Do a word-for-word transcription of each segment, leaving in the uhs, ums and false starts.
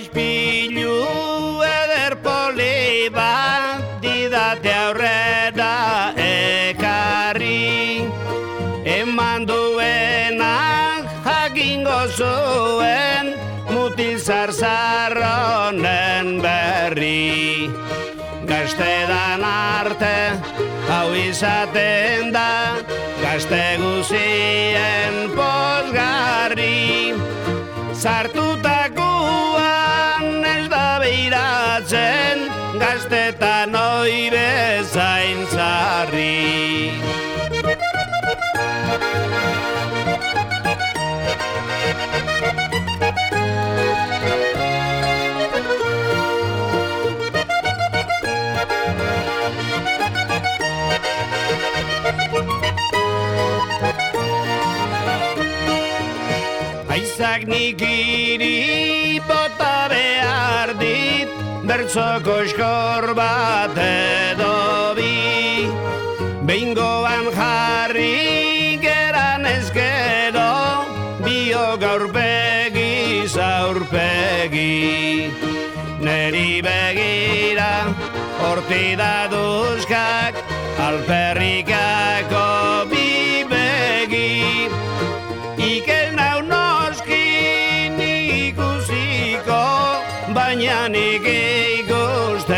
ispilu eder poli bat didate aurrera ekarri. Eman duenak jakingo zuen mutil zarzarronen berri. Gaztedan arte hau izaten da, gazte guzien pozgarri. Sartutakoan ez da beiratzen, gaztetan oi bezain zarri. Aizak nik iri bota behar dit, bertzoko eskor bat edo bi. Behingoan jarri geran ezkero, bio gaurpegi zaurpegi. Neri begira horti daduzkak, alperrikako bi begi. Ikel nau noskin ikusiko, baina nik ikuste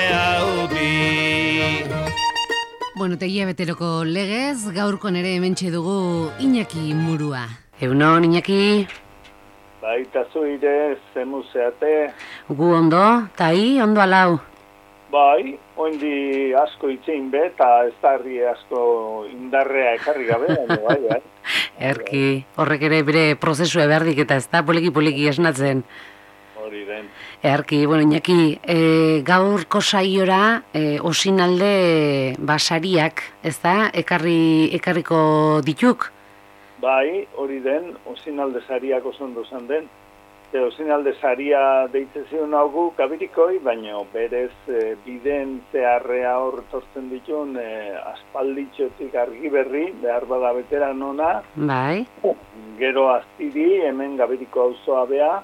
hauti. Bueno, tegia beteroko legez, gaurko nere hementxe dugu Iñaki Murua. Egunon, Iñaki? Baita zuire, zemuzeate. Gu ondo, tai, ondo alau. Bai, oindi asko itzein be, eta ez darri asko indarrea ekarri gabe, baina bai, bai. Erki, horrek ere bere prozesua behardik eta ez da poliki-poliki esnatzen. Hori den. Erki, bueno, Iñaki, e, gaurko saiora e, osinalde basariak, ez da, ekarri, ekarriko dituk? Bai, hori den, osinalde sariak oso ondo zan den. E, osinalde saria deitzen zion haugu kabirikoi, baina berez e, biden zeharrea hor tortzen ditun e, aspalditxotik argi berri, behar bada beteran ona. Bai. Gero aztiri, hemen gabiriko auzoa bea,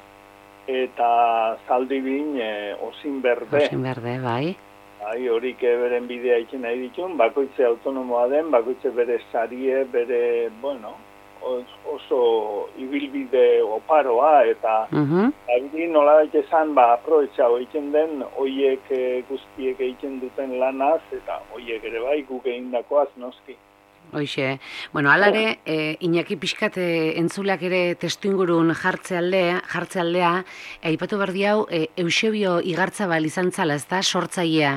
eta zaldi bin e, osin berde. Osin berde, bai. Bai, horik beren bidea itzen nahi ditun, bakoitze autonomoa den, bakoitze bere sarie, bere, bueno, oso ibilbide oparoa, eta uh-huh. abiri nola daite zan, ba, aproetxa egiten den, oiek e, guztiek egiten duten lanaz, eta oiek ere bai, guk egindakoaz noski. Hoixe, bueno, alare, e, Iñaki pixkat e, entzuleak ere testuingurun jartze aldea, jartze aldea, aipatu berdi hau, e, Eusebio Igartzabal izan zala, ez da, sortzailea?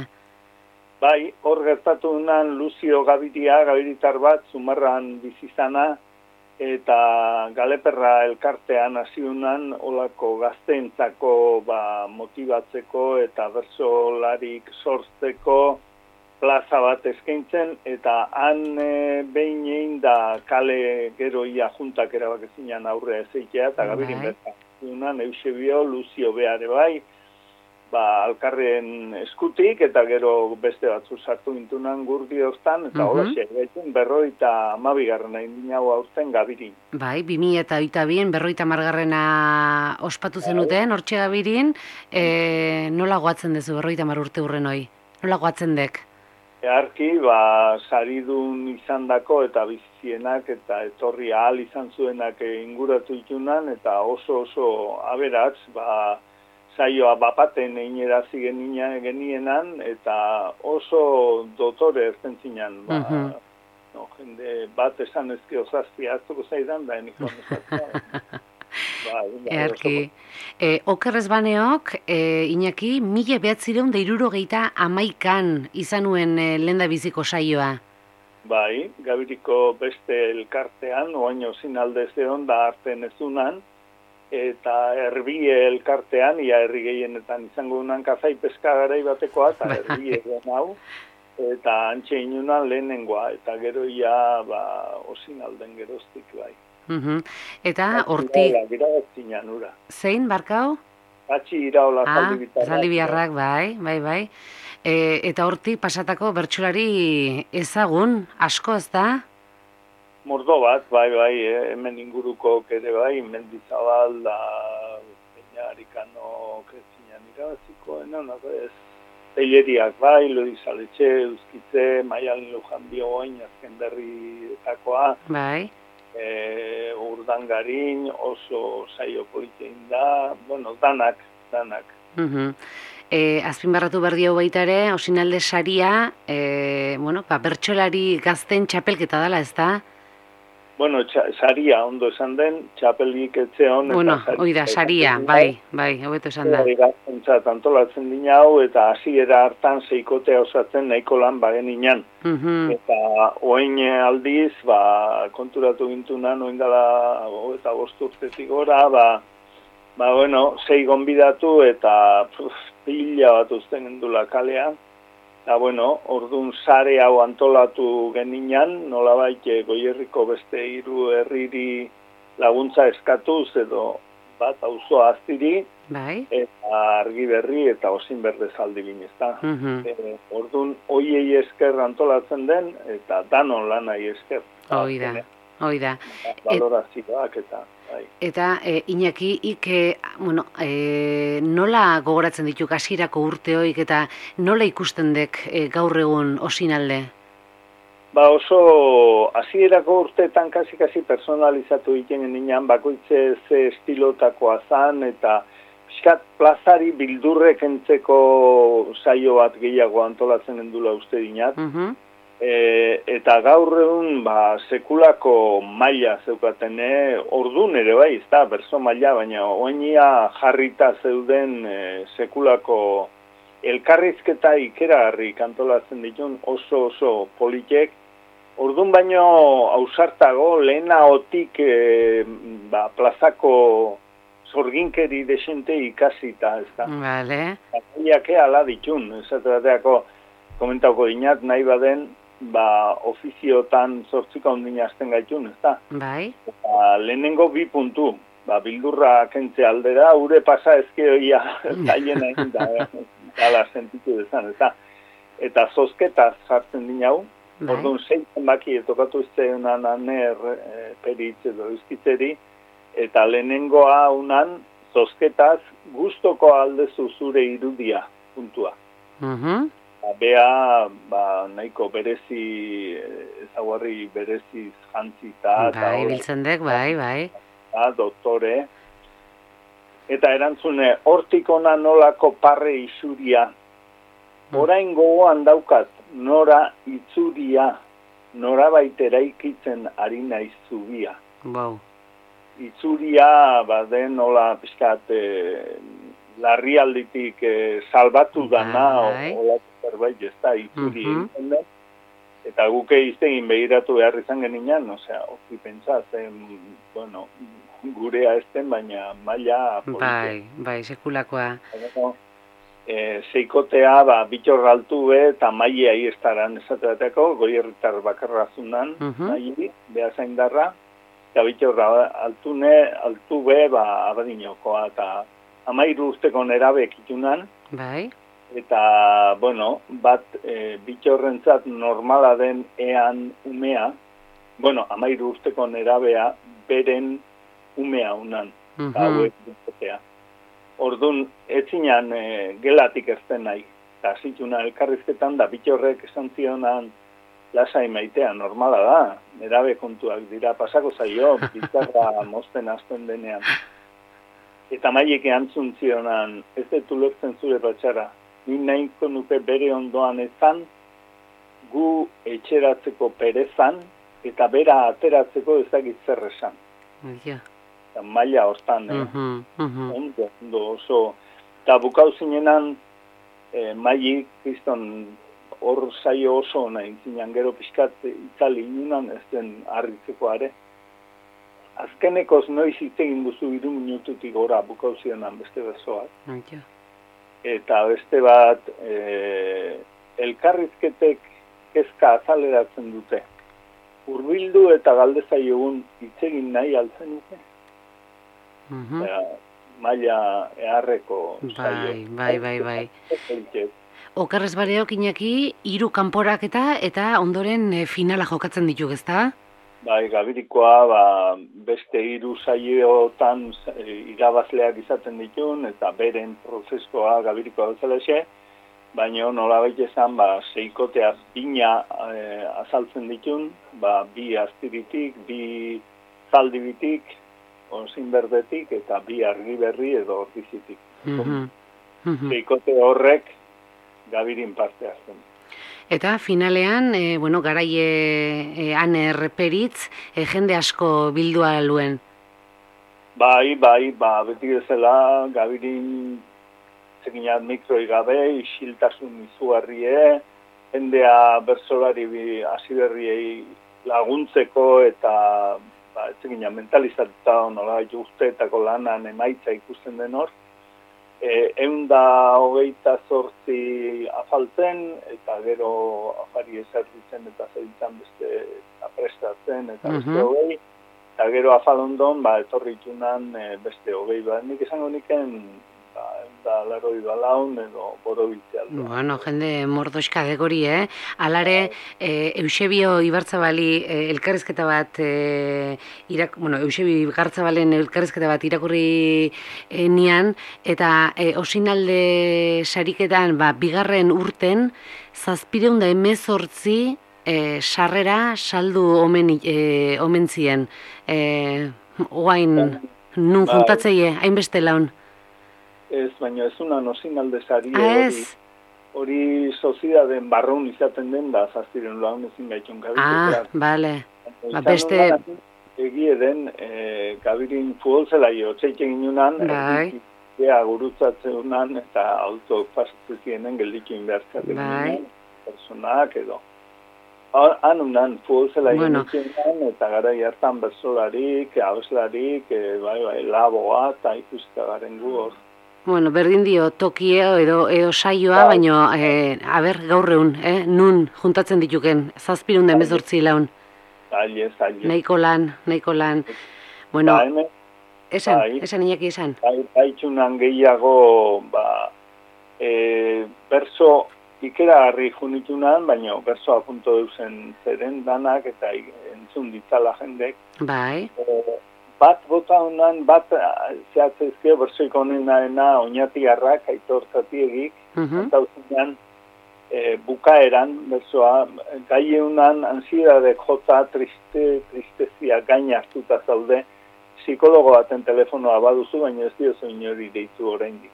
Bai, hor gertatu nan Luzio Gabiria, gabiritar bat, Zumarran bizizana, eta Galeperra elkartean hasiunan olako gazteentzako ba, motibatzeko eta bertsolarik sortzeko plaza bat eskaintzen, eta han e, behin egin da kale geroia juntak erabakezinan aurre ezeitea, eta gabirin bertan hasiunan Eusebio, Luzio behare bai, ba, alkarren eskutik, eta gero beste batzu sartu gintunan gurdi hortan, eta uh-huh. hola xegaiten berroita amabigarrena indinau aurten gabirin. Bai, bimi eta oita bien, berroita margarrena ospatu zenuten, hortxe gabirin, e, nola goatzen dezu berroita mar urte hurren hoi? Nola goatzen dek? Earki, ba, saridun izan dako eta bizienak eta etorri ahal izan zuenak inguratu itunan, eta oso oso aberatz, ba, saioa bapaten einerazi genienan, eta oso dotore erten zinan, ba, uh-huh. no, jende bat esan ezki osazpi hartuko zaidan, da enik honezazioa. Ba, Erki, e, okerrez baneok, e, Iñaki, mila behatzireun da irurogeita amaikan izan nuen e, lenda biziko saioa. Bai, gabiriko beste elkartean, oaino zinaldez egon da arten ezunan, eta herbie elkartean, ia herri gehienetan izango dunan kazai peskagarai batekoa, eta herbie egon hau, eta antxe inunan lehenengoa, eta gero ia ba, osin alden geroztik bai. Uh-huh. Eta hortik... Ura. Zein, barkau? Atxi iraola ah, zaldibitarrak. Zaldibiarrak, bai, bai, bai. E, eta hortik pasatako bertsolari ezagun, asko ez da? Mordo bat, bai, bai, eh, hemen inguruko ere bai, Mendizabal da, Peña Amerikano ketzinan irabaziko, eno, nago ez, teileriak bai, Lodizaletxe, Euskitze, Maialen Lujan Biogoin, azken berrietakoa, bai, e, Urdangarin, oso saio politein da, bueno, danak, danak. Mhm. E, azpimarratu behar dio baita ere, Osinalde saria, e, bueno, ba, bertsolari gazten txapelketa dela, ez da? Bueno, txa, saria ondo esan den, txapelik etzeon. Bueno, hoi da, saria, bai, bai, hobeto esan da. Gaztentzat antolatzen dina hau, eta hasiera hartan seikotea osatzen nahiko lan bagen inan. Mhm. Eta oin aldiz, ba, konturatu gintunan, oin dela, eta bosturtetik gora, ba, ba, bueno, sei gonbidatu eta puf, pila bat uzten gendula kalean. Eta, bueno, orduan sare hau antolatu geninan, nolabait Goierriko beste hiru herriri laguntza eskatuz edo bat auzo aztiri, bai, eta argi berri eta osin berdezaldi bin, ezta. Mhm. E, orduan, hoiei esker antolatzen den, eta danon lanai esker. hoi da, hoi da. Valorazioak eta... Bai. Eta e, Iñaki, ik, e, bueno, e, nola gogoratzen dituk hasierako urteoik eta nola ikusten dek e, gaur egun Osinalde? Ba oso hasierako urteetan kasi-kasi personalizatu egiten ginen, bakoitze ze estilotakoa zan, eta pixkat plazari bildurrek entzeko saio bat gehiago antolatzen endula uste dinat. Mhm. E, eta gaur egun ba, sekulako maila zeukaten, eh? Ordun ere bai, ez da, berso maila, baina oinia jarrita zeuden e, sekulako elkarrizketa ikeragarri kantolatzen ditun oso oso politek. Ordun baino ausartago, lehenagotik e, ba, plazako zorginkeri desente ikasita, ez da. Vale. Akaiake ala ditun, ez da, komentauko dinat, nahi baden, ba, ofiziotan zortzika ondina azten gaitun, ez da? Bai. Eta lehenengo bi puntu, ba, bildurra kentze aldera, ure pasa ezkeoia zaien egin da, gala sentitu dezan, ez da? Eta zozketaz jartzen dina hau, Bai. orduan zeitzen baki etokatu iztenan aner e, peritz edo izkitzeri, eta lehenengoa unan zozketaz gustoko aldezu zure irudia puntua. Mhm. Bea, ba, nahiko berezi, ezaguarri bereziz jantzita. Bai, biltzen dek, bai, bai. Ba, doktore. Eta erantzune, hortik ona nolako parre isuria. Orain gogoan daukat, nora itzuria, nora baitera ikitzen ari naiz zubia. Wow. Itzuria, ba, den nola pixkat, e, larrialditik e, salbatu dana, bai. Ola zerbait ez da, itzuri Mhm. egiten da. Eta guke iztegin behiratu behar izan geninan, osea, hori pentsatzen, bueno, gurea ezten, baina maila politia. Bai, bai, sekulakoa. Bueno, e, seikotea, ba, bitor altu be, eta maia iestaran esateateko, Goierritar bakarra zunan, Mhm. maili, beha zaindarra, eta bitor altune, altu be, ba, abadinokoa, eta amairu urteko nerabek itunan, Bai. eta, bueno, bat e, bitorrentzat normala den ean umea, bueno, amairu urteko nerabea, beren umea unan, Mhm. hauek dutetea. Orduan, etzinan e, gelatik ezten nahi, eta zituna elkarrizketan da bitorrek esan zionan lasai maitea, normala da, nerabe kontuak dira, pasako zaio, bizarra mozten hasten denean. Eta maiek erantzun zionan, ez dut ulertzen zure batxara, ni nahiko nuke bere ondoan ezan, gu etxeratzeko perezan, eta bera ateratzeko ezagit zer esan. Ja. Eta maila hortan, eh? Mhm, mhm. ondo, ondo oso. Eta bukau zinenan, eh, maili, kriston, hor saio oso nahi zinean, gero pixkat itzali inunan, ez den harritzeko are. Azkenekoz noiz hitz egin duzu hiru minututik gora bukau zionan beste bezoak. Ja. Eta beste bat, e, elkarrizketek kezka azaleratzen dute. Hurbildu eta galdezaiogun hitz egin nahi altzen dute. Mhm. Eta, maila eharreko Bai, bai, bai, bai. saio. Okerrez bareok Iñaki, hiru kanporaketa eta ondoren e, finala jokatzen dituk, ezta? Bai, Gabirikoa ba, beste hiru saiotan irabazleak izaten ditun, eta beren prozeskoa Gabirikoa bezalaxe, baina nolabait esan, ba, seikote azpina e, azaltzen ditun, ba, bi aztiritik, bi zaldibitik, onzin berdetik, eta bi argi berri edo ordizitik. Mhm. Mhm. Seikote horrek Gabirin parte hartzen. Eta finalean, e, bueno, garai e, ane erreperitz, e, jende asko bildua luen. Bai, bai, ba, beti bezala, Gabirin zekinat mikroi gabe, isiltasun izugarrie, jendea bersolari hasiberriei laguntzeko eta ba, zekinat mentalizatuta nola urteetako lanan emaitza ikusten den hor. E, eunda hogeita zortzi afaltzen, eta gero afari ezerritzen eta zeritzen beste aprestatzen, eta beste Mhm. hogei, eta gero afalondon, ba, etorri itunan e, beste hogei, ba, nik esango niken, ba, eunda laroi balaun edo borobiltzea. Bueno, jende mordoxka degori, eh? Alare, e, Eusebio Ibarzabali e, elkarrizketa bat, e, irak, bueno, Eusebio Ibarzabalen elkarrizketa bat irakurri e, nian, eta e, osinalde sariketan, ba, bigarren urten, zazpireun da emezortzi e, sarrera saldu omen, e, omen zien. E, oain, nun Bai. juntatzeie, hainbeste laun. Ez, baina ez unan osinalde sari Ah, hori, ez? hori sozidaden barrun izaten den da, zazpiren laun ezin gaitun Gabiriko. Ah, bale. Ba, Izan beste- unan, egie den, e, Gabirin futbol zelaio, txeite ginunan, Bai. erdikea gurutzatzenan, eta auto pasatzen zienen gelditxin behartzaten Bai. ginen, personak edo. Ha- Han unan futbol zelaio Bueno. bueno. Eta gara hartan bersolarik, abeslarik, e, bai, bai, laboa, eta ikuska garen gu hor. Bueno, berdin dio tokie edo, edo saioa, Bai. baino, e, aber, gaur egun, eh? Nun juntatzen dituken, zazpirun da emezortzi laun. Zaile, zaile. Nahiko lan, nahiko lan. Bueno, Ba, hemen, esan, bai. esan inaki esan. bai, baitxunan gehiago, ba, e, berso ikeragarri junitunan, baina bersoa punto deusen zeren danak eta i- entzun ditzala jendek. Bai, E, bat bota honan, bat zehatzeizkio bersoik honenarena oinatiarrak, aitor zatiegik, mhm, eta uzinean, e, bukaeran, bersoa, gai eunan ansiedadek jota, triste, tristezia gain hartuta zaude, psikologo baten telefonoa baduzu, baina ez diozu inori deitu oraindik.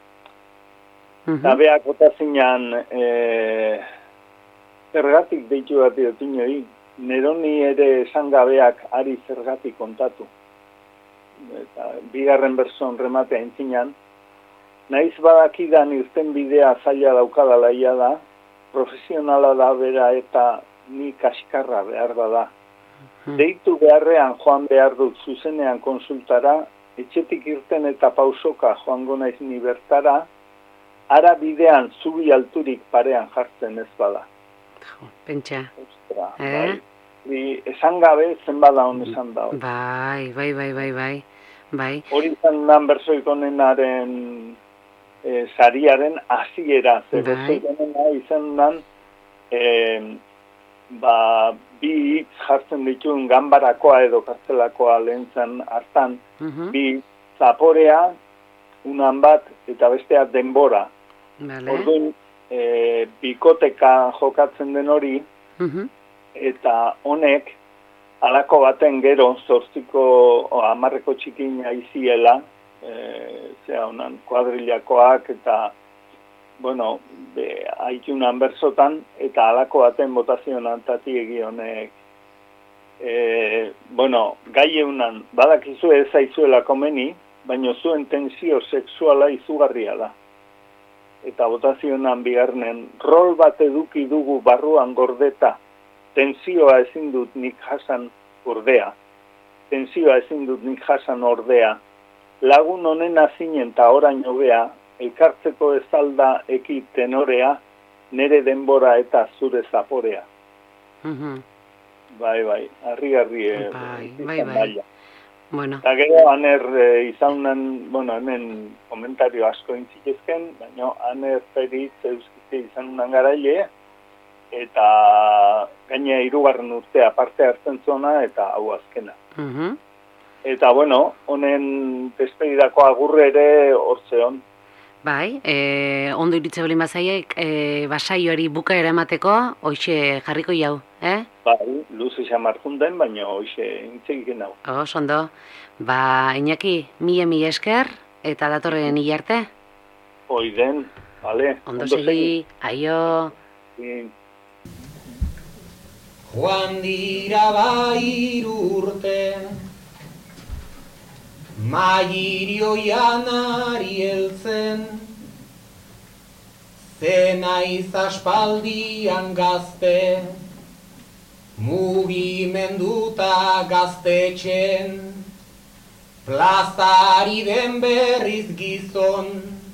Eta mhm. beak botazinan, e, zergatik deitu bat dut inori, neroni ere esan gabeak ari zergatik kontatu. Eta bigarren berson rematea entzinan, naiz badakidan irten bidea zaila daukadala ia da, profesionala da bera eta ni kaskarra behar da. Deitu beharrean joan behar dut zuzenean konsultara, etxetik irten eta pausoka joango naiz ni bertara, ara bidean zubi alturik parean jartzen ez bada. Jo, pentsa. Ostra, Eh? bai. Ni esan gabe zenbada hon esan da. hori. Bai, bai, bai, bai, bai. Bai, Hori izan nan bersoik honenaren e, sariaren hasiera, ze Bai. bersoik honena izan nan e, ba, bi hitz jartzen dituen ganbarakoa edo kartzelakoa lehen zen hartan, mhm, bi zaporea, unan bat eta bestea denbora. bale. Orduan, e, bikoteka jokatzen den hori, Mhm, eta honek, halako baten gero, zortziko, o, amarreko txikina iziela, e, zera honan, kuadrilakoak, eta, bueno, be, haitunan bersotan, eta halako baten botazionan tatiegi honek, e, bueno, gai eunan, badakizu ez zaizuela komeni, baina zuen tensio sexuala izugarria da. Eta botazionan bigarnen, rol bat eduki dugu barruan gordeta, tensioa ezin dut nik jasan ordea, tensioa ezin dut nik jasan ordea, lagun honena zinen eta orain hobea, elkartzeko ez alda eki tenorea, nere denbora eta zure zaporea. mhm. Bai, bai, harri-harri. eh, Bai, izan bai, bai. maila. Bueno, Eta gero, aner e, izanen, bueno, hemen komentario asko intzitezken, baina aner feritz euskite izanunan garaile, eta gainea hirugarren urtea parte hartzen zuena eta hau azkena. Mhm. Eta bueno, honen despedidako agurre ere hortze hon. Bai, e, ondo iritze bali mazaiek, e, basaioari bukaera emateko, hoxe jarriko jau, eh? Bai, luze xamar junden, baina hoxe intzegiken hau. Os, ondo. Ba, Iñaki, mila mila esker, eta datorren hilarte. Hoi den, bale. Ondo segi, aio. Sí. Joan dira bairu urte, Mairio janari heltzen, zena izaspaldian gazte, mugimenduta gaztetxen, plazari den berriz gizon,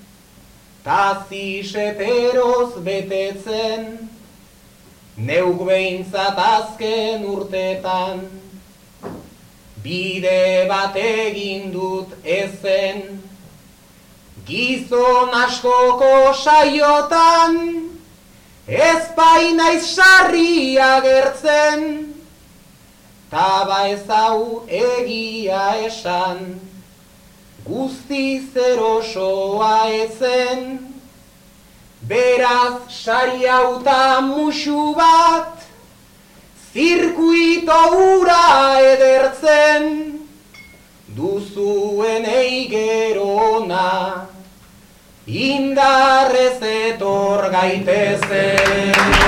taziseteroz betetzen, neuk behintzat azken urtetan, bide bat egin dut ezen, gizon askoko saiotan, ez bainaiz sarri agertzen, taba ez hau egia esan, guztiz erosoa ezen, beraz sari hauta musu bat, zirkuito ura edertzen, duzuen eigerona, indarrez etor gaitezen.